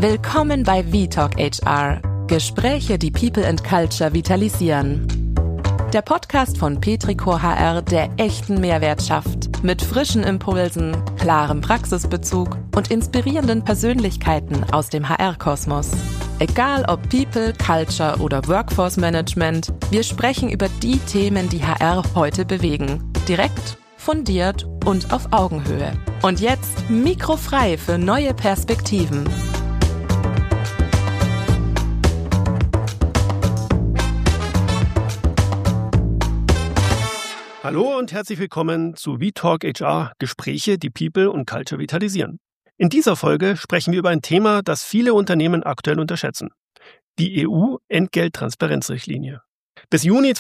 Willkommen bei VTalk HR. Gespräche, die People and Culture vitalisieren. Der Podcast von Petrichor HR, der echten Mehrwert schafft. Mit frischen Impulsen, klarem Praxisbezug und inspirierenden Persönlichkeiten aus dem HR-Kosmos. Egal ob People, Culture oder Workforce Management, wir sprechen über die Themen, die HR heute bewegen. Direkt, fundiert und auf Augenhöhe. Und jetzt mikrofrei für neue Perspektiven. Hallo und herzlich willkommen zu VTalk HR, Gespräche, die People und Culture vitalisieren. In dieser Folge sprechen wir über ein Thema, das viele Unternehmen aktuell unterschätzen. Die EU-Entgelttransparenzrichtlinie. Bis Juni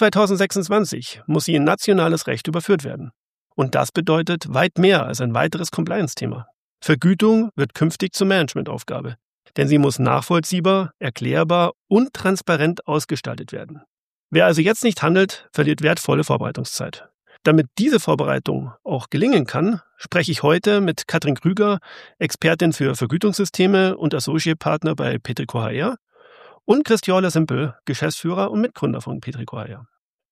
2026 muss sie in nationales Recht überführt werden. Und das bedeutet weit mehr als ein weiteres Compliance-Thema. Vergütung wird künftig zur Managementaufgabe, denn sie muss nachvollziehbar, erklärbar und transparent ausgestaltet werden. Wer also jetzt nicht handelt, verliert wertvolle Vorbereitungszeit. Damit diese Vorbereitung auch gelingen kann, spreche ich heute mit Katrin Krüger, Expertin für Vergütungssysteme und Associate Partner bei Petrichor HR, und Christian Simpel, Geschäftsführer und Mitgründer von Petrichor HR.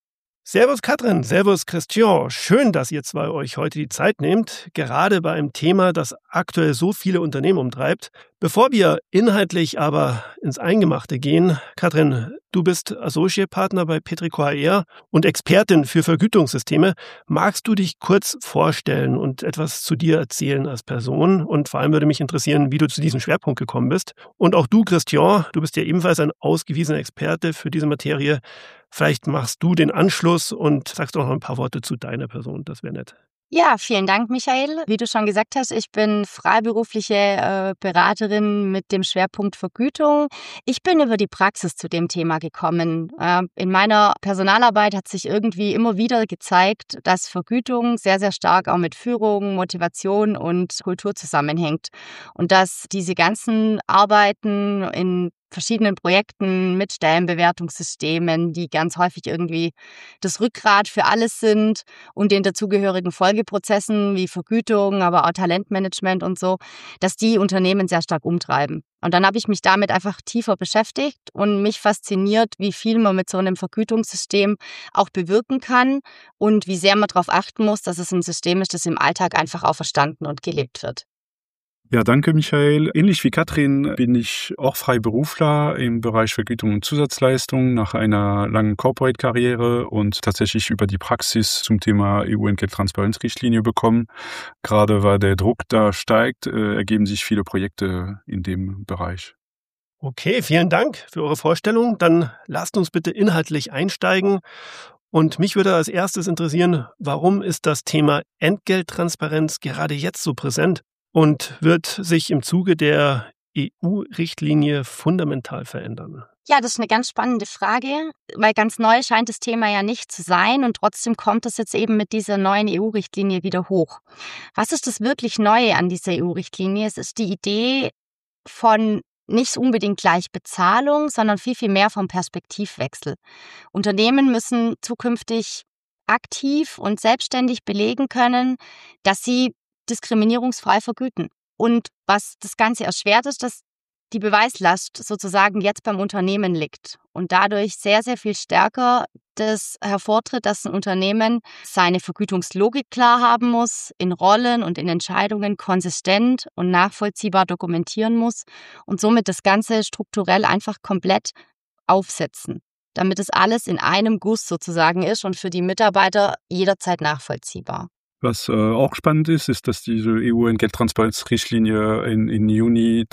Servus Katrin, servus Christian. Schön, dass ihr zwei euch heute die Zeit nehmt, gerade bei einem Thema, das aktuell so viele Unternehmen umtreibt. Bevor wir inhaltlich aber ins Eingemachte gehen, Katrin, du bist Associate Partner bei Petrichor HR und Expertin für Vergütungssysteme. Magst du dich kurz vorstellen und etwas zu dir erzählen als Person? Und vor allem würde mich interessieren, wie du zu diesem Schwerpunkt gekommen bist. Und auch du, Christian, du bist ja ebenfalls ein ausgewiesener Experte für diese Materie. Vielleicht machst du den Anschluss und sagst auch noch ein paar Worte zu deiner Person. Das wäre nett. Ja, vielen Dank, Michael. Wie du schon gesagt hast, ich bin freiberufliche Beraterin mit dem Schwerpunkt Vergütung. Ich bin über die Praxis zu dem Thema gekommen. In meiner Personalarbeit hat sich irgendwie immer wieder gezeigt, dass Vergütung sehr, sehr stark auch mit Führung, Motivation und Kultur zusammenhängt. Und dass diese ganzen Arbeiten in verschiedenen Projekten mit Stellenbewertungssystemen, die ganz häufig irgendwie das Rückgrat für alles sind und den dazugehörigen Folgeprozessen wie Vergütung, aber auch Talentmanagement und so, dass die Unternehmen sehr stark umtreiben. Und dann habe ich mich damit einfach tiefer beschäftigt und mich fasziniert, wie viel man mit so einem Vergütungssystem auch bewirken kann und wie sehr man darauf achten muss, dass es ein System ist, das im Alltag einfach auch verstanden und gelebt wird. Ja, danke Michael. Ähnlich wie Katrin bin ich auch Freiberufler im Bereich Vergütung und Zusatzleistung nach einer langen Corporate-Karriere und tatsächlich über die Praxis zum Thema EU-Entgelttransparenzrichtlinie bekommen. Gerade weil der Druck da steigt, ergeben sich viele Projekte in dem Bereich. Okay, vielen Dank für eure Vorstellung. Dann lasst uns bitte inhaltlich einsteigen. Und mich würde als erstes interessieren, warum ist das Thema Entgelttransparenz gerade jetzt so präsent? Und wird sich im Zuge der EU-Richtlinie fundamental verändern? Ja, das ist eine ganz spannende Frage, weil ganz neu scheint das Thema ja nicht zu sein und trotzdem kommt es jetzt eben mit dieser neuen EU-Richtlinie wieder hoch. Was ist das wirklich Neue an dieser EU-Richtlinie? Es ist die Idee von nicht unbedingt gleich Bezahlung, sondern viel, viel mehr vom Perspektivwechsel. Unternehmen müssen zukünftig aktiv und selbstständig belegen können, dass sie diskriminierungsfrei vergüten. Und was das Ganze erschwert, ist, dass die Beweislast sozusagen jetzt beim Unternehmen liegt und dadurch sehr, sehr viel stärker das hervortritt, dass ein Unternehmen seine Vergütungslogik klar haben muss, in Rollen und in Entscheidungen konsistent und nachvollziehbar dokumentieren muss und somit das Ganze strukturell einfach komplett aufsetzen, damit es alles in einem Guss sozusagen ist und für die Mitarbeiter jederzeit nachvollziehbar. Was auch spannend ist, dass diese EU-Entgelttransparenzrichtlinie in Juni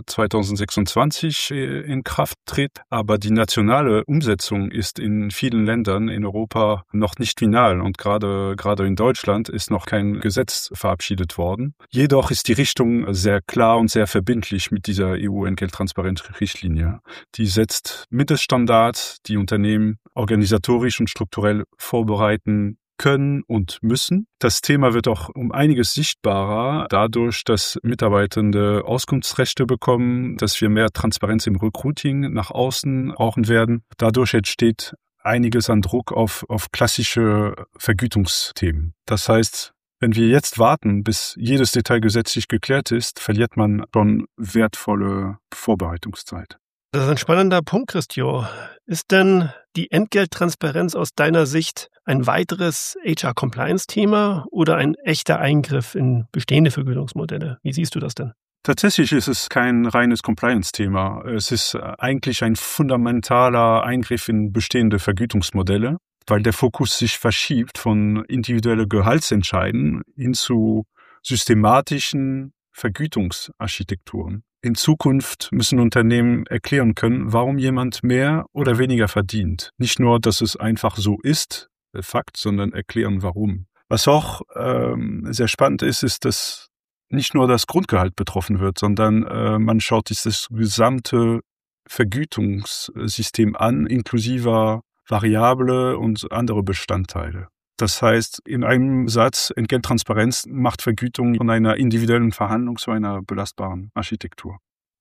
2026 in Kraft tritt. Aber die nationale Umsetzung ist in vielen Ländern in Europa noch nicht final. Und gerade in Deutschland ist noch kein Gesetz verabschiedet worden. Jedoch ist die Richtung sehr klar und sehr verbindlich mit dieser EU-Entgelttransparenzrichtlinie. Die setzt Mindeststandards, die Unternehmen organisatorisch und strukturell vorbereiten können und müssen. Das Thema wird auch um einiges sichtbarer, dadurch, dass Mitarbeitende Auskunftsrechte bekommen, dass wir mehr Transparenz im Recruiting nach außen brauchen werden. Dadurch entsteht einiges an Druck auf klassische Vergütungsthemen. Das heißt, Wenn wir jetzt warten, bis jedes Detail gesetzlich geklärt ist, verliert man schon wertvolle Vorbereitungszeit. Das ist ein spannender Punkt, Christio. Ist denn die Entgelttransparenz aus deiner Sicht ein weiteres HR-Compliance-Thema oder ein echter Eingriff in bestehende Vergütungsmodelle? Wie siehst du das denn? Tatsächlich ist es kein reines Compliance-Thema. Es ist eigentlich ein fundamentaler Eingriff in bestehende Vergütungsmodelle, weil der Fokus sich verschiebt von individuellen Gehaltsentscheiden hin zu systematischen Vergütungsarchitekturen. In Zukunft müssen Unternehmen erklären können, warum jemand mehr oder weniger verdient. Nicht nur, dass es einfach so ist, Fakt, sondern erklären, warum. Was auch sehr spannend ist, dass nicht nur das Grundgehalt betroffen wird, sondern man schaut sich das gesamte Vergütungssystem an, inklusive Variable und andere Bestandteile. Das heißt, in einem Satz, Entgelttransparenz macht Vergütung von einer individuellen Verhandlung zu einer belastbaren Architektur.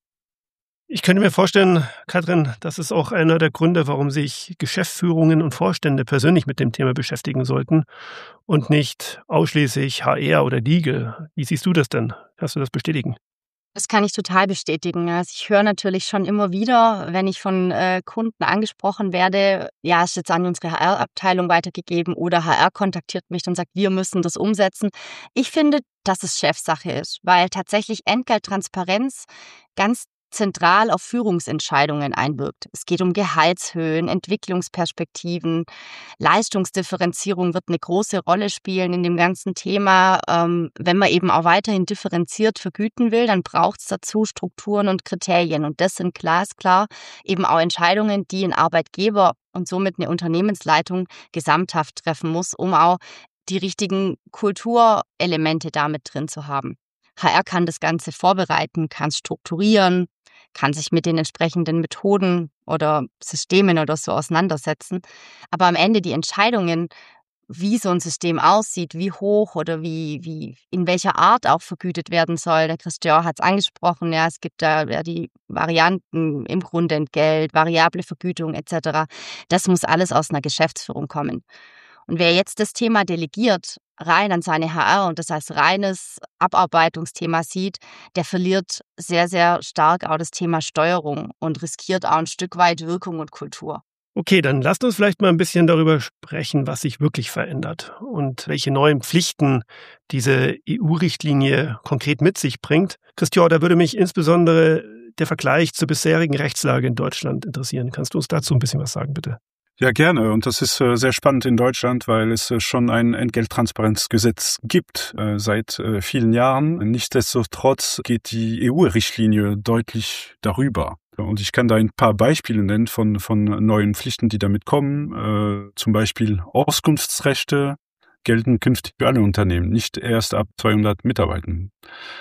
Ich könnte mir vorstellen, Katrin, das ist auch einer der Gründe, warum sich Geschäftsführungen und Vorstände persönlich mit dem Thema beschäftigen sollten und nicht ausschließlich HR oder Legal. Wie siehst du das denn? Kannst du das bestätigen? Das kann ich total bestätigen. Also ich höre natürlich schon immer wieder, wenn ich von Kunden angesprochen werde, ja, ist jetzt an unsere HR-Abteilung weitergegeben oder HR kontaktiert mich und sagt, wir müssen das umsetzen. Ich finde, dass es Chefsache ist, weil tatsächlich Entgelttransparenz ganz zentral auf Führungsentscheidungen einwirkt. Es geht um Gehaltshöhen, Entwicklungsperspektiven, Leistungsdifferenzierung wird eine große Rolle spielen in dem ganzen Thema. Wenn man eben auch weiterhin differenziert vergüten will, dann braucht es dazu Strukturen und Kriterien. Und das sind glasklar eben auch Entscheidungen, die ein Arbeitgeber und somit eine Unternehmensleitung gesamthaft treffen muss, um auch die richtigen Kulturelemente damit drin zu haben. HR kann das Ganze vorbereiten, kann es strukturieren, kann sich mit den entsprechenden Methoden oder Systemen oder so auseinandersetzen. Aber am Ende die Entscheidungen, wie so ein System aussieht, wie hoch oder wie in welcher Art auch vergütet werden soll. Der Christian hat es angesprochen, ja, es gibt da ja die Varianten im Grundentgelt, variable Vergütung etc. Das muss alles aus einer Geschäftsführung kommen. Und wer jetzt das Thema delegiert, rein an seine HR und das als reines Abarbeitungsthema sieht, der verliert sehr, sehr stark auch das Thema Steuerung und riskiert auch ein Stück weit Wirkung und Kultur. Okay, dann lasst uns vielleicht mal ein bisschen darüber sprechen, was sich wirklich verändert und welche neuen Pflichten diese EU-Richtlinie konkret mit sich bringt. Christian, da würde mich insbesondere der Vergleich zur bisherigen Rechtslage in Deutschland interessieren. Kannst du uns dazu ein bisschen was sagen, bitte? Ja, gerne. Und das ist sehr spannend in Deutschland, weil es schon ein Entgelttransparenzgesetz gibt seit vielen Jahren. Nichtsdestotrotz geht die EU-Richtlinie deutlich darüber. Und ich kann da ein paar Beispiele nennen von neuen Pflichten, die damit kommen. Zum Beispiel Auskunftsrechte gelten künftig für alle Unternehmen, nicht erst ab 200 Mitarbeitenden.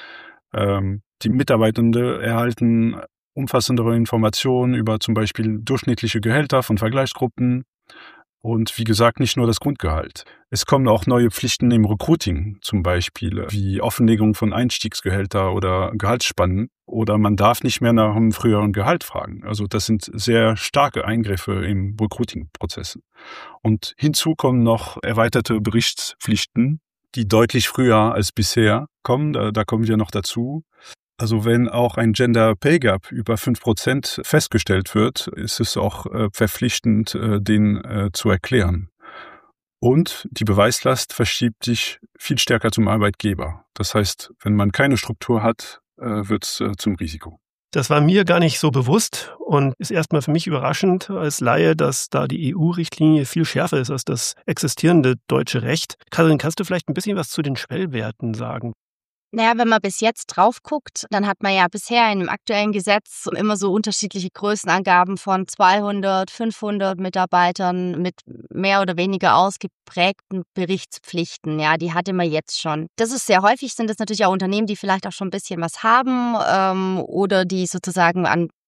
Die Mitarbeitende erhalten umfassendere Informationen über zum Beispiel durchschnittliche Gehälter von Vergleichsgruppen und wie gesagt nicht nur das Grundgehalt. Es kommen auch neue Pflichten im Recruiting, zum Beispiel wie Offenlegung von Einstiegsgehälter oder Gehaltsspannen, oder man darf nicht mehr nach einem früheren Gehalt fragen. Also das sind sehr starke Eingriffe im Recruiting-Prozessen. Und hinzu kommen noch erweiterte Berichtspflichten, die deutlich früher als bisher kommen. Da kommen wir noch dazu. Also wenn auch ein Gender Pay Gap über 5% festgestellt wird, ist es auch verpflichtend, den zu erklären. Und die Beweislast verschiebt sich viel stärker zum Arbeitgeber. Das heißt, wenn man keine Struktur hat, wird es zum Risiko. Das war mir gar nicht so bewusst und ist erstmal für mich überraschend als Laie, dass da die EU-Richtlinie viel schärfer ist als das existierende deutsche Recht. Katrin, kannst du vielleicht ein bisschen was zu den Schwellwerten sagen? Naja, wenn man bis jetzt drauf guckt, dann hat man ja bisher in dem aktuellen Gesetz immer so unterschiedliche Größenangaben von 200, 500 Mitarbeitern mit mehr oder weniger ausgeprägten Berichtspflichten. Ja, die hatte man jetzt schon. Das ist sehr häufig, sind das natürlich auch Unternehmen, die vielleicht auch schon ein bisschen was haben oder die sozusagen an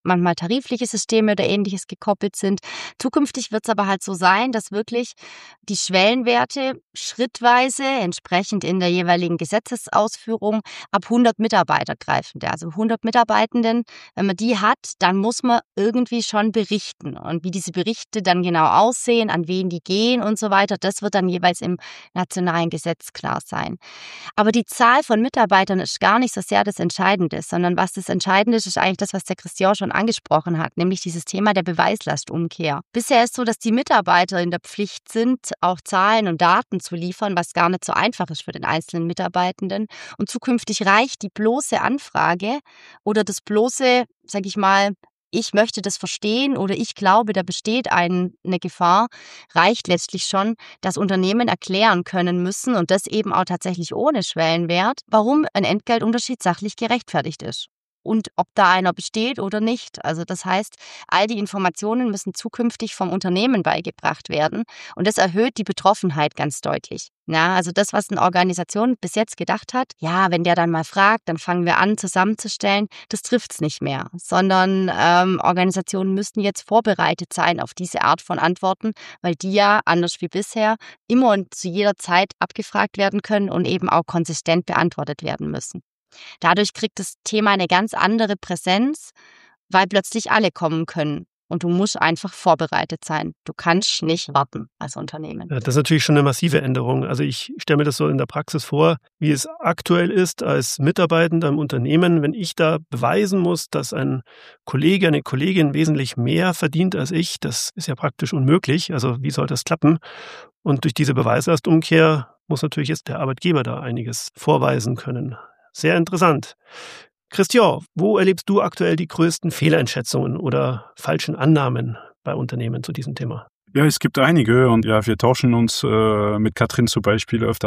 manchmal tarifliche Systeme oder Ähnliches gekoppelt sind. Zukünftig wird es aber halt so sein, dass wirklich die Schwellenwerte schrittweise, entsprechend in der jeweiligen Gesetzesausführung, ab 100 Mitarbeiter greifen. Also 100 Mitarbeitenden, wenn man die hat, dann muss man irgendwie schon berichten. Und wie diese Berichte dann genau aussehen, an wen die gehen und so weiter, das wird dann jeweils im nationalen Gesetz klar sein. Aber die Zahl von Mitarbeitern ist gar nicht so sehr das Entscheidende, sondern was das Entscheidende ist eigentlich das, was der Christian schon angesprochen hat, nämlich dieses Thema der Beweislastumkehr. Bisher ist so, dass die Mitarbeiter in der Pflicht sind, auch Zahlen und Daten zu liefern, was gar nicht so einfach ist für den einzelnen Mitarbeitenden. Und zukünftig reicht die bloße Anfrage oder das bloße, sage ich mal, ich möchte das verstehen oder ich glaube, da besteht eine Gefahr, reicht letztlich schon, dass Unternehmen erklären können müssen und das eben auch tatsächlich ohne Schwellenwert, warum ein Entgeltunterschied sachlich gerechtfertigt ist. Und ob da einer besteht oder nicht. Also das heißt, all die Informationen müssen zukünftig vom Unternehmen beigebracht werden und das erhöht die Betroffenheit ganz deutlich. Ja, also das, was eine Organisation bis jetzt gedacht hat, ja, wenn der dann mal fragt, dann fangen wir an zusammenzustellen, das trifft's nicht mehr, sondern Organisationen müssten jetzt vorbereitet sein auf diese Art von Antworten, weil die ja, anders wie bisher, immer und zu jeder Zeit abgefragt werden können und eben auch konsistent beantwortet werden müssen. Dadurch kriegt das Thema eine ganz andere Präsenz, weil plötzlich alle kommen können. Und du musst einfach vorbereitet sein. Du kannst nicht warten als Unternehmen. Ja, das ist natürlich schon eine massive Änderung. Also ich stelle mir das so in der Praxis vor, wie es aktuell ist als Mitarbeitender im Unternehmen, wenn ich da beweisen muss, dass ein Kollege, eine Kollegin wesentlich mehr verdient als ich. Das ist ja praktisch unmöglich. Also wie soll das klappen? Und durch diese Beweislastumkehr muss natürlich jetzt der Arbeitgeber da einiges vorweisen können. Sehr interessant. Christian, wo erlebst du aktuell die größten Fehleinschätzungen oder falschen Annahmen bei Unternehmen zu diesem Thema? Ja, es gibt einige und ja, wir tauschen uns mit Katrin zum Beispiel oft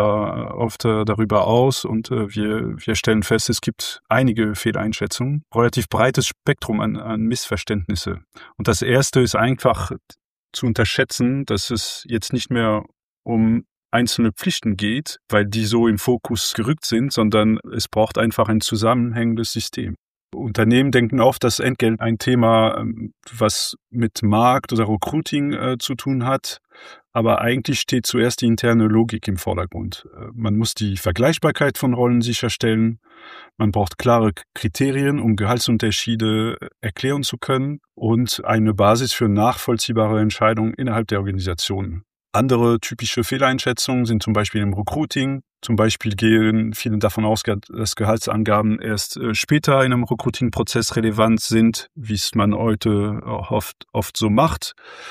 darüber aus und wir stellen fest, es gibt einige Fehleinschätzungen, relativ breites Spektrum an Missverständnisse. Und das erste ist einfach zu unterschätzen, dass es jetzt nicht mehr um einzelne Pflichten geht, weil die so im Fokus gerückt sind, sondern es braucht einfach ein zusammenhängendes System. Unternehmen denken oft, dass Entgelt ein Thema, was mit Markt oder Recruiting zu tun hat, aber eigentlich steht zuerst die interne Logik im Vordergrund. Man muss die Vergleichbarkeit von Rollen sicherstellen, man braucht klare Kriterien, um Gehaltsunterschiede erklären zu können und eine Basis für nachvollziehbare Entscheidungen innerhalb der Organisation. Andere typische Fehleinschätzungen sind zum Beispiel im Recruiting. Zum Beispiel gehen viele davon aus, dass Gehaltsangaben erst später in einem Recruiting-Prozess relevant sind, wie es man heute oft so macht.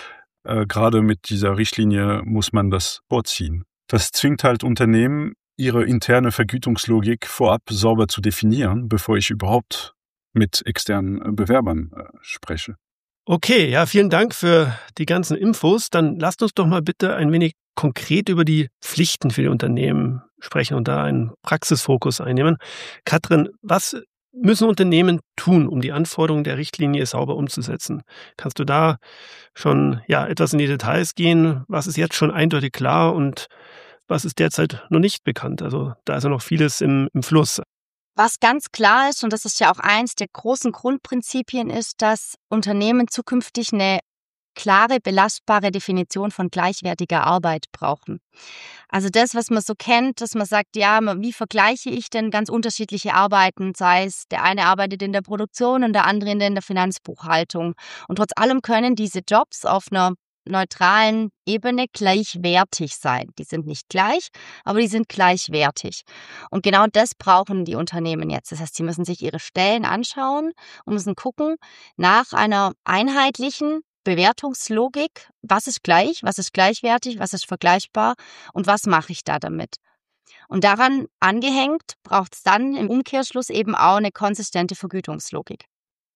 Gerade mit dieser Richtlinie muss man das vorziehen. Das zwingt halt Unternehmen, ihre interne Vergütungslogik vorab sauber zu definieren, bevor ich überhaupt mit externen Bewerbern spreche. Okay, ja, vielen Dank für die ganzen Infos. Dann lasst uns doch mal bitte ein wenig konkret über die Pflichten für die Unternehmen sprechen und da einen Praxisfokus einnehmen. Katrin, was müssen Unternehmen tun, um die Anforderungen der Richtlinie sauber umzusetzen? Kannst du da schon etwas in die Details gehen? Was ist jetzt schon eindeutig klar und was ist derzeit noch nicht bekannt? Also da ist ja noch vieles im Fluss. Was ganz klar ist, und das ist ja auch eins der großen Grundprinzipien, ist, dass Unternehmen zukünftig eine klare, belastbare Definition von gleichwertiger Arbeit brauchen. Also das, was man so kennt, dass man sagt, ja, wie vergleiche ich denn ganz unterschiedliche Arbeiten, sei es der eine arbeitet in der Produktion und der andere in der Finanzbuchhaltung. Und trotz allem können diese Jobs auf einer neutralen Ebene gleichwertig sein. Die sind nicht gleich, aber die sind gleichwertig. Und genau das brauchen die Unternehmen jetzt. Das heißt, sie müssen sich ihre Stellen anschauen und müssen gucken nach einer einheitlichen Bewertungslogik, was ist gleich, was ist gleichwertig, was ist vergleichbar und was mache ich da damit. Und daran angehängt braucht es dann im Umkehrschluss eben auch eine konsistente Vergütungslogik.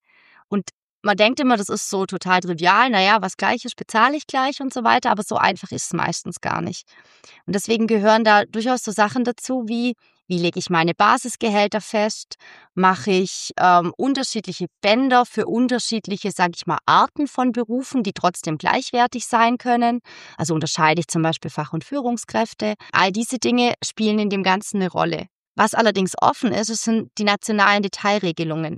Und man denkt immer, das ist so total trivial, was gleich ist, bezahle ich gleich und so weiter, aber so einfach ist es meistens gar nicht. Und deswegen gehören da durchaus so Sachen dazu, wie lege ich meine Basisgehälter fest, mache ich unterschiedliche Bänder für unterschiedliche, sage ich mal, Arten von Berufen, die trotzdem gleichwertig sein können. Also unterscheide ich zum Beispiel Fach- und Führungskräfte. All diese Dinge spielen in dem Ganzen eine Rolle. Was allerdings offen ist, sind die nationalen Detailregelungen.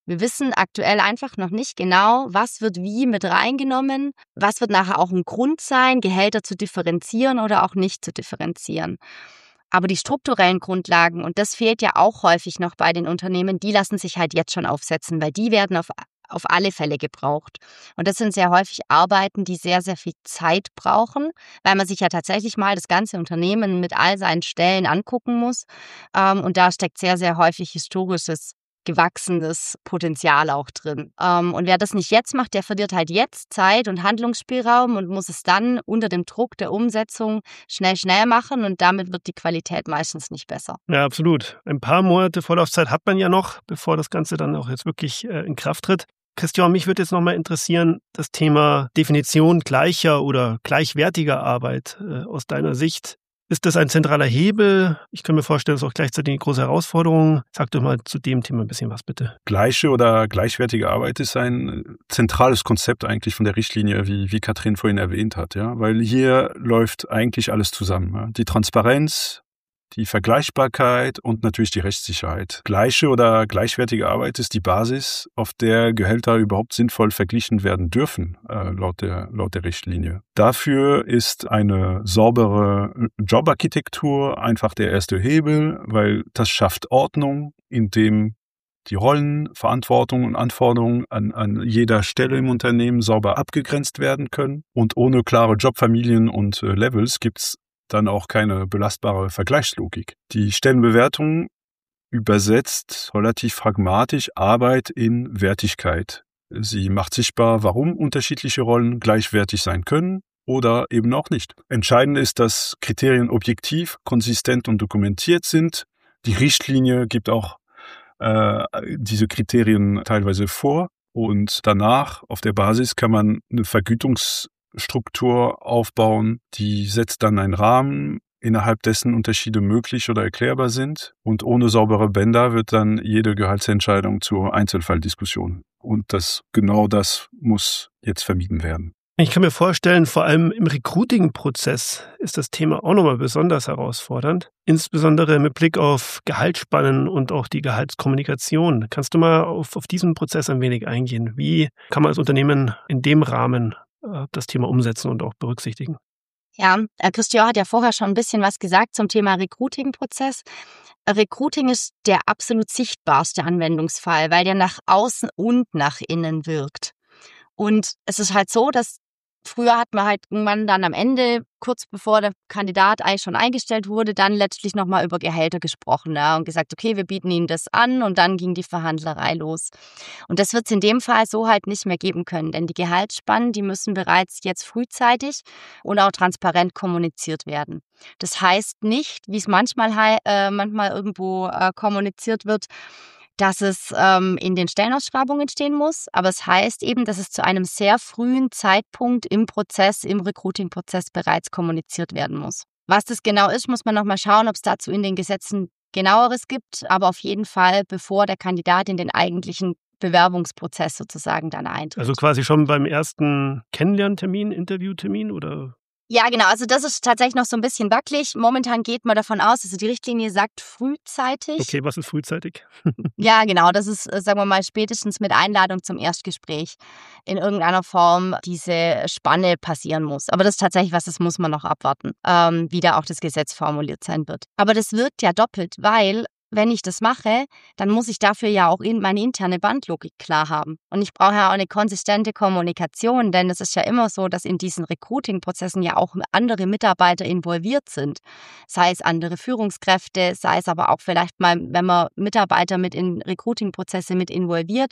Wir wissen aktuell einfach noch nicht genau, was wird wie mit reingenommen, was wird nachher auch ein Grund sein, Gehälter zu differenzieren oder auch nicht zu differenzieren. Aber die strukturellen Grundlagen, und das fehlt ja auch häufig noch bei den Unternehmen, die lassen sich halt jetzt schon aufsetzen, weil die werden auf alle Fälle gebraucht. Und das sind sehr häufig Arbeiten, die sehr, sehr viel Zeit brauchen, weil man sich ja tatsächlich mal das ganze Unternehmen mit all seinen Stellen angucken muss. Und da steckt sehr, sehr häufig historisches, gewachsenes Potenzial auch drin. Und wer das nicht jetzt macht, der verliert halt jetzt Zeit und Handlungsspielraum und muss es dann unter dem Druck der Umsetzung schnell machen und damit wird die Qualität meistens nicht besser. Ja, absolut. Ein paar Monate Vorlaufzeit hat man ja noch, bevor das Ganze dann auch jetzt wirklich in Kraft tritt. Christian, mich würde jetzt nochmal interessieren, das Thema Definition gleicher oder gleichwertiger Arbeit aus deiner Sicht. Ist das ein zentraler Hebel? Ich kann mir vorstellen, das ist auch gleichzeitig eine große Herausforderung. Sag doch mal zu dem Thema ein bisschen was, bitte. Gleiche oder gleichwertige Arbeit ist ein zentrales Konzept eigentlich von der Richtlinie, wie Katrin vorhin erwähnt hat, ja, weil hier läuft eigentlich alles zusammen. Ja? Die Transparenz, die Vergleichbarkeit und natürlich die Rechtssicherheit. Gleiche oder gleichwertige Arbeit ist die Basis, auf der Gehälter überhaupt sinnvoll verglichen werden dürfen, laut der Richtlinie. Dafür ist eine saubere Jobarchitektur einfach der erste Hebel, weil das schafft Ordnung, indem die Rollen, Verantwortung und Anforderungen an jeder Stelle im Unternehmen sauber abgegrenzt werden können. Und ohne klare Jobfamilien und Levels gibt's dann auch keine belastbare Vergleichslogik. Die Stellenbewertung übersetzt relativ pragmatisch Arbeit in Wertigkeit. Sie macht sichtbar, warum unterschiedliche Rollen gleichwertig sein können oder eben auch nicht. Entscheidend ist, dass Kriterien objektiv, konsistent und dokumentiert sind. Die Richtlinie gibt auch diese Kriterien teilweise vor und danach auf der Basis kann man eine Vergütungsstruktur aufbauen, die setzt dann einen Rahmen, innerhalb dessen Unterschiede möglich oder erklärbar sind. Und ohne saubere Bänder wird dann jede Gehaltsentscheidung zur Einzelfalldiskussion. Und genau das muss jetzt vermieden werden. Ich kann mir vorstellen, vor allem im Recruiting-Prozess ist das Thema auch nochmal besonders herausfordernd. Insbesondere mit Blick auf Gehaltsspannen und auch die Gehaltskommunikation. Kannst du mal auf diesen Prozess ein wenig eingehen? Wie kann man als Unternehmen in dem Rahmen das Thema umsetzen und auch berücksichtigen? Ja, Christian hat ja vorher schon ein bisschen was gesagt zum Thema Recruiting-Prozess. Recruiting ist der absolut sichtbarste Anwendungsfall, weil der nach außen und nach innen wirkt. Und es ist halt so, dass früher hat man halt irgendwann dann am Ende, kurz bevor der Kandidat eigentlich schon eingestellt wurde, dann letztlich nochmal über Gehälter gesprochen, ja, und gesagt, okay, wir bieten Ihnen das an und dann ging die Verhandlerei los. Und das wird es in dem Fall so halt nicht mehr geben können, denn die Gehaltsspannen, die müssen bereits jetzt frühzeitig und auch transparent kommuniziert werden. Das heißt nicht, wie es manchmal irgendwo kommuniziert wird, dass es in den Stellenausschreibungen stehen muss, aber es heißt eben, dass es zu einem sehr frühen Zeitpunkt im Recruiting-Prozess bereits kommuniziert werden muss. Was das genau ist, muss man nochmal schauen, ob es dazu in den Gesetzen genaueres gibt, aber auf jeden Fall, bevor der Kandidat in den eigentlichen Bewerbungsprozess sozusagen dann eintritt. Also quasi schon beim ersten Kennenlerntermin, Interviewtermin oder? Ja, genau. Also das ist tatsächlich noch so ein bisschen wackelig. Momentan geht man davon aus, also die Richtlinie sagt frühzeitig. Okay, was ist frühzeitig? Ja, genau. Das ist, sagen wir mal, spätestens mit Einladung zum Erstgespräch in irgendeiner Form diese Spanne passieren muss. Aber das ist tatsächlich was, das muss man noch abwarten, wie da auch das Gesetz formuliert sein wird. Aber das wirkt ja doppelt, weil wenn ich das mache, dann muss ich dafür ja auch meine interne Bandlogik klar haben. Und ich brauche ja auch eine konsistente Kommunikation, denn es ist ja immer so, dass in diesen Recruiting-Prozessen ja auch andere Mitarbeiter involviert sind. Sei es andere Führungskräfte, sei es aber auch vielleicht mal, wenn man Mitarbeiter mit in Recruiting-Prozesse mit involviert.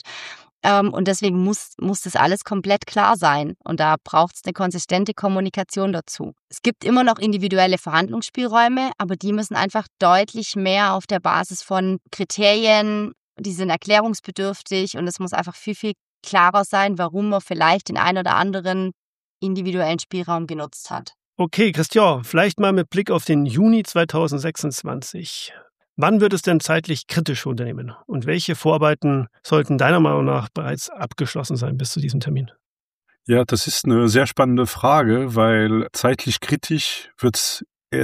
Und deswegen muss das alles komplett klar sein. Und da braucht es eine konsistente Kommunikation dazu. Es gibt immer noch individuelle Verhandlungsspielräume, aber die müssen einfach deutlich mehr auf der Basis von Kriterien, die sind erklärungsbedürftig und es muss einfach viel, viel klarer sein, warum man vielleicht den einen oder anderen individuellen Spielraum genutzt hat. Okay, Christian, vielleicht mal mit Blick auf den Juni 2026. Wann wird es denn zeitlich kritisch für Unternehmen? Und welche Vorarbeiten sollten deiner Meinung nach bereits abgeschlossen sein bis zu diesem Termin? Ja, das ist eine sehr spannende Frage, weil zeitlich kritisch wird es erst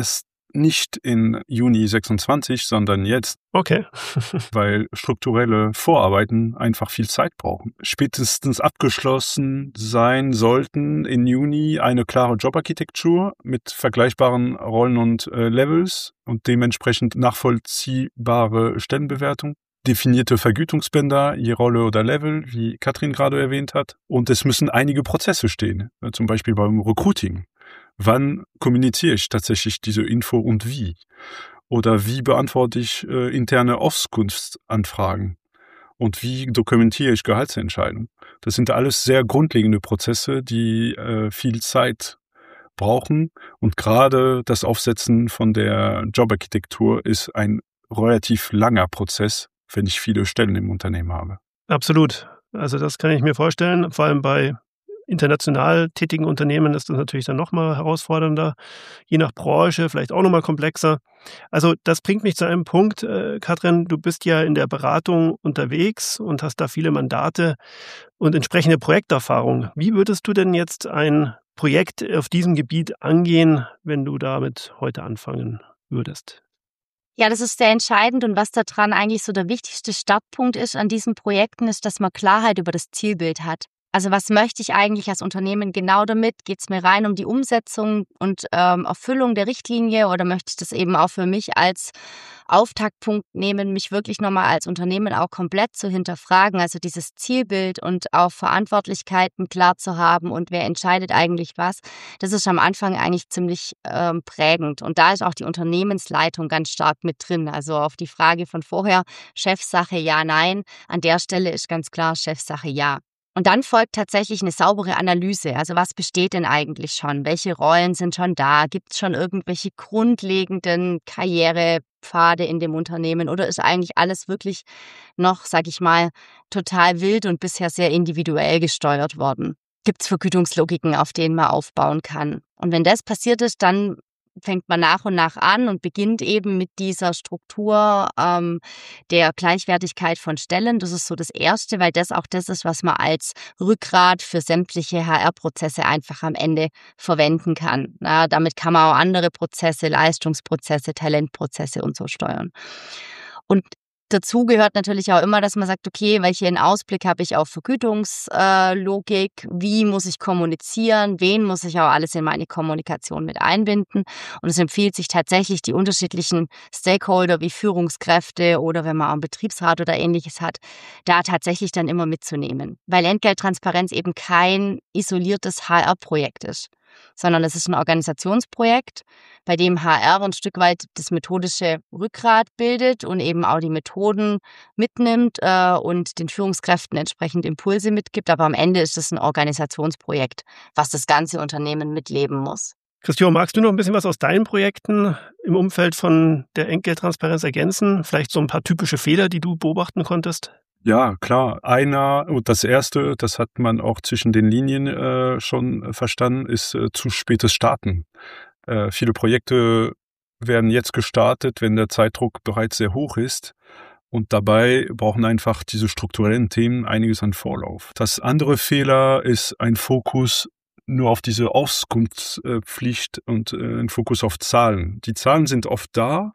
nicht in Juni 26, sondern jetzt. Okay. Weil strukturelle Vorarbeiten einfach viel Zeit brauchen. Spätestens abgeschlossen sein sollten in Juni eine klare Jobarchitektur mit vergleichbaren Rollen und Levels und dementsprechend nachvollziehbare Stellenbewertung. Definierte Vergütungsbänder, je Rolle oder Level, wie Katrin gerade erwähnt hat. Und es müssen einige Prozesse stehen, zum Beispiel beim Recruiting. Wann kommuniziere ich tatsächlich diese Info und wie? Oder wie beantworte ich interne Auskunftsanfragen? Und wie dokumentiere ich Gehaltsentscheidungen? Das sind alles sehr grundlegende Prozesse, die viel Zeit brauchen. Und gerade das Aufsetzen von der Jobarchitektur ist ein relativ langer Prozess, wenn ich viele Stellen im Unternehmen habe. Absolut. Also das kann ich mir vorstellen. Vor allem bei international tätigen Unternehmen ist das natürlich dann nochmal herausfordernder. Je nach Branche vielleicht auch nochmal komplexer. Also das bringt mich zu einem Punkt, Katrin, du bist ja in der Beratung unterwegs und hast da viele Mandate und entsprechende Projekterfahrung. Wie würdest du denn jetzt ein Projekt auf diesem Gebiet angehen, wenn du damit heute anfangen würdest? Ja, das ist sehr entscheidend und was daran eigentlich so der wichtigste Startpunkt ist an diesen Projekten, ist, dass man Klarheit über das Zielbild hat. Also was möchte ich eigentlich als Unternehmen genau damit? Geht es mir rein um die Umsetzung und Erfüllung der Richtlinie oder möchte ich das eben auch für mich als Auftaktpunkt nehmen, mich wirklich nochmal als Unternehmen auch komplett zu hinterfragen, also dieses Zielbild und auch Verantwortlichkeiten klar zu haben und wer entscheidet eigentlich was, das ist am Anfang eigentlich ziemlich prägend. Und da ist auch die Unternehmensleitung ganz stark mit drin. Also auf die Frage von vorher, Chefsache ja, nein, an der Stelle ist ganz klar Chefsache ja. Und dann folgt tatsächlich eine saubere Analyse. Also was besteht denn eigentlich schon? Welche Rollen sind schon da? Gibt es schon irgendwelche grundlegenden Karrierepfade in dem Unternehmen? Oder ist eigentlich alles wirklich noch, sag ich mal, total wild und bisher sehr individuell gesteuert worden? Gibt es Vergütungslogiken, auf denen man aufbauen kann? Und wenn das passiert ist, dann fängt man nach und nach an und beginnt eben mit dieser Struktur der Gleichwertigkeit von Stellen. Das ist so das Erste, weil das auch das ist, was man als Rückgrat für sämtliche HR-Prozesse einfach am Ende verwenden kann. Na, damit kann man auch andere Prozesse, Leistungsprozesse, Talentprozesse und so steuern. Und dazu gehört natürlich auch immer, dass man sagt, okay, welchen Ausblick habe ich auf Vergütungslogik, wie muss ich kommunizieren, wen muss ich auch alles in meine Kommunikation mit einbinden. Und es empfiehlt sich tatsächlich, die unterschiedlichen Stakeholder wie Führungskräfte oder wenn man auch einen Betriebsrat oder Ähnliches hat, da tatsächlich dann immer mitzunehmen. Weil Entgelttransparenz eben kein isoliertes HR-Projekt ist, sondern es ist ein Organisationsprojekt, bei dem HR ein Stück weit das methodische Rückgrat bildet und eben auch die Methoden mitnimmt und den Führungskräften entsprechend Impulse mitgibt. Aber am Ende ist es ein Organisationsprojekt, was das ganze Unternehmen mitleben muss. Christian, magst du noch ein bisschen was aus deinen Projekten im Umfeld von der Entgelttransparenz ergänzen? Vielleicht so ein paar typische Fehler, die du beobachten konntest? Ja, klar. Das erste, das hat man auch zwischen den Linien schon verstanden, ist zu spätes Starten. Viele Projekte werden jetzt gestartet, wenn der Zeitdruck bereits sehr hoch ist. Und dabei brauchen einfach diese strukturellen Themen einiges an Vorlauf. Das andere Fehler ist ein Fokus nur auf diese Auskunftspflicht und ein Fokus auf Zahlen. Die Zahlen sind oft da,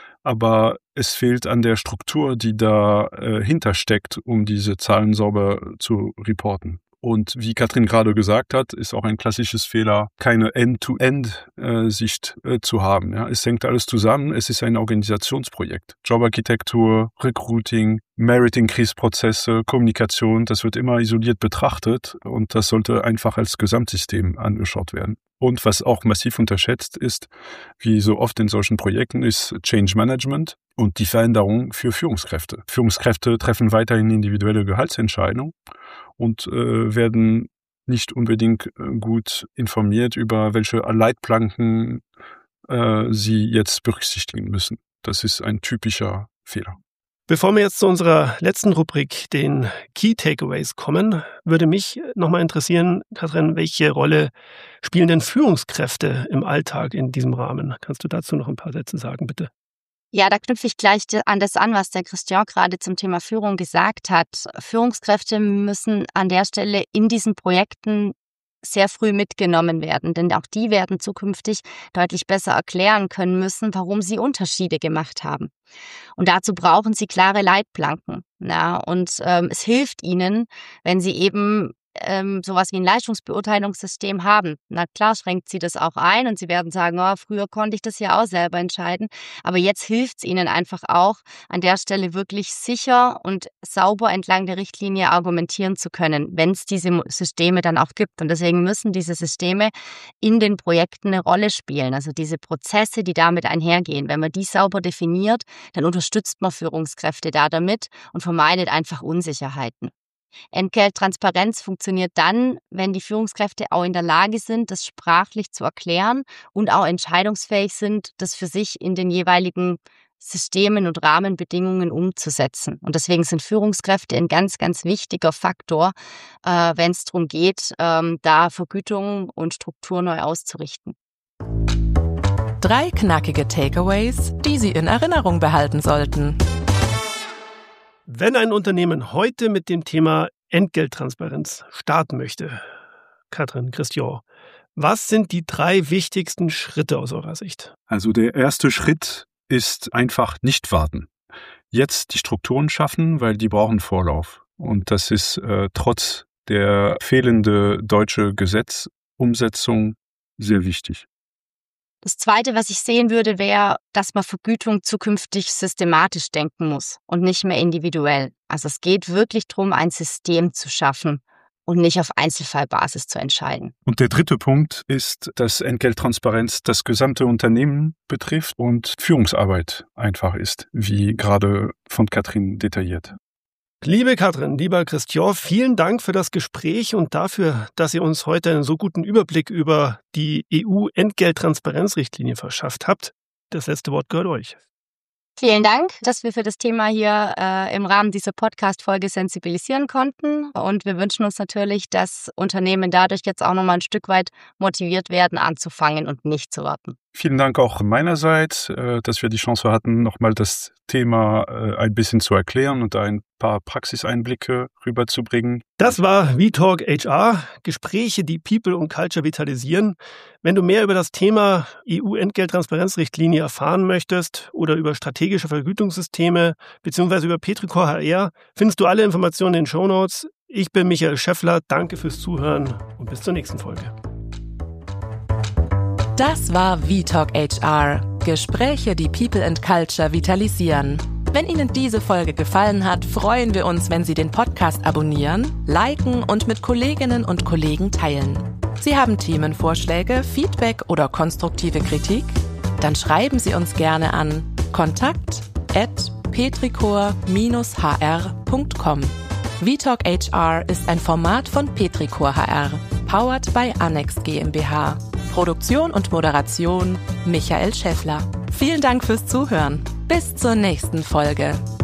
aber es fehlt an der Struktur, die da hintersteckt, um diese Zahlen sauber zu reporten. Und wie Katrin gerade gesagt hat, ist auch ein klassisches Fehler, keine End-to-End-Sicht zu haben. Ja, es hängt alles zusammen, es ist ein Organisationsprojekt. Jobarchitektur, Recruiting, Merit-Increase-Prozesse, Kommunikation, das wird immer isoliert betrachtet und das sollte einfach als Gesamtsystem angeschaut werden. Und was auch massiv unterschätzt ist, wie so oft in solchen Projekten, ist Change Management und die Veränderung für Führungskräfte. Führungskräfte treffen weiterhin individuelle Gehaltsentscheidungen und werden nicht unbedingt gut informiert über welche Leitplanken sie jetzt berücksichtigen müssen. Das ist ein typischer Fehler. Bevor wir jetzt zu unserer letzten Rubrik, den Key Takeaways, kommen, würde mich nochmal interessieren, Katrin, welche Rolle spielen denn Führungskräfte im Alltag in diesem Rahmen? Kannst du dazu noch ein paar Sätze sagen, bitte? Ja, da knüpfe ich gleich an das an, was der Christian gerade zum Thema Führung gesagt hat. Führungskräfte müssen an der Stelle in diesen Projekten sehr früh mitgenommen werden, denn auch die werden zukünftig deutlich besser erklären können müssen, warum sie Unterschiede gemacht haben. Und dazu brauchen sie klare Leitplanken. Ja, und es hilft ihnen, wenn sie eben sowas wie ein Leistungsbeurteilungssystem haben. Na klar, schränkt sie das auch ein und sie werden sagen, oh, früher konnte ich das ja auch selber entscheiden. Aber jetzt hilft es ihnen einfach auch, an der Stelle wirklich sicher und sauber entlang der Richtlinie argumentieren zu können, wenn es diese Systeme dann auch gibt. Und deswegen müssen diese Systeme in den Projekten eine Rolle spielen. Also diese Prozesse, die damit einhergehen. Wenn man die sauber definiert, dann unterstützt man Führungskräfte da damit und vermeidet einfach Unsicherheiten. Entgelttransparenz funktioniert dann, wenn die Führungskräfte auch in der Lage sind, das sprachlich zu erklären und auch entscheidungsfähig sind, das für sich in den jeweiligen Systemen und Rahmenbedingungen umzusetzen. Und deswegen sind Führungskräfte ein ganz, ganz wichtiger Faktor, wenn es darum geht, da Vergütung und Struktur neu auszurichten. 3 knackige Takeaways, die Sie in Erinnerung behalten sollten. Wenn ein Unternehmen heute mit dem Thema Entgelttransparenz starten möchte, Katrin, Christian, was sind die 3 wichtigsten Schritte aus eurer Sicht? Also der erste Schritt ist einfach nicht warten. Jetzt die Strukturen schaffen, weil die brauchen Vorlauf. Und das ist trotz der fehlenden deutschen Gesetzumsetzung sehr wichtig. Das Zweite, was ich sehen würde, wäre, dass man Vergütung zukünftig systematisch denken muss und nicht mehr individuell. Also es geht wirklich darum, ein System zu schaffen und nicht auf Einzelfallbasis zu entscheiden. Und der dritte Punkt ist, dass Entgelttransparenz das gesamte Unternehmen betrifft und Führungsarbeit einfach ist, wie gerade von Katrin detailliert. Liebe Katrin, lieber Christian, vielen Dank für das Gespräch und dafür, dass ihr uns heute einen so guten Überblick über die EU-Entgelttransparenzrichtlinie verschafft habt. Das letzte Wort gehört euch. Vielen Dank, dass wir für das Thema hier im Rahmen dieser Podcast-Folge sensibilisieren konnten. Und wir wünschen uns natürlich, dass Unternehmen dadurch jetzt auch nochmal ein Stück weit motiviert werden, anzufangen und nicht zu warten. Vielen Dank auch meinerseits, dass wir die Chance hatten, nochmal das Thema ein bisschen zu erklären und ein paar Praxiseinblicke rüberzubringen. Das war WeTalk HR, Gespräche, die People und Culture vitalisieren. Wenn du mehr über das Thema EU-Entgelttransparenzrichtlinie erfahren möchtest oder über strategische Vergütungssysteme bzw. über Petrichor HR, findest du alle Informationen in den Shownotes. Ich bin Michael Schäffler, danke fürs Zuhören und bis zur nächsten Folge. Das war WeTalk HR, Gespräche, die People and Culture vitalisieren. Wenn Ihnen diese Folge gefallen hat, freuen wir uns, wenn Sie den Podcast abonnieren, liken und mit Kolleginnen und Kollegen teilen. Sie haben Themenvorschläge, Feedback oder konstruktive Kritik? Dann schreiben Sie uns gerne an kontakt@petrichor-hr.com. WeTalk HR ist ein Format von Petrichor HR, powered by Annex GmbH. Produktion und Moderation Michael Schäffler. Vielen Dank fürs Zuhören. Bis zur nächsten Folge.